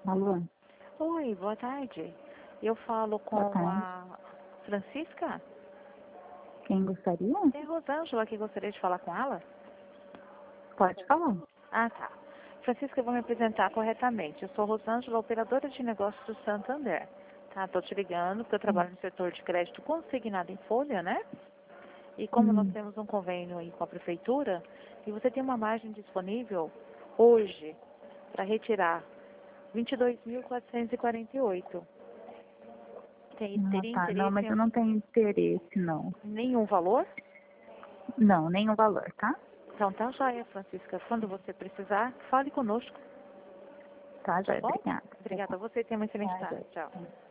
Alô? Oi, boa tarde. Eu falo Boa com tarde. a Francisca. Quem gostaria? É Rosângela que gostaria de falar com ela. Pode falar. Ah, tá. Francisca, eu vou me apresentar corretamente. Eu sou Rosângela, operadora de negócios do Santander. Tá, tô te ligando porque eu trabalho no setor de crédito consignado em folha, né? E como nós Hum. temos um convênio aí com a prefeitura, e você tem uma margem disponível hoje para retirar 22.448. Ah, Teria tá. Não, interesse mas eu em não tenho interesse, não. nenhum valor? Não, nenhum valor, tá? Então tá joia, Francisca. Quando você precisar, fale conosco, Tá, tá joia. bom? Obrigada. Obrigada a você e tenha uma excelente Tá, tarde. joia. Tchau.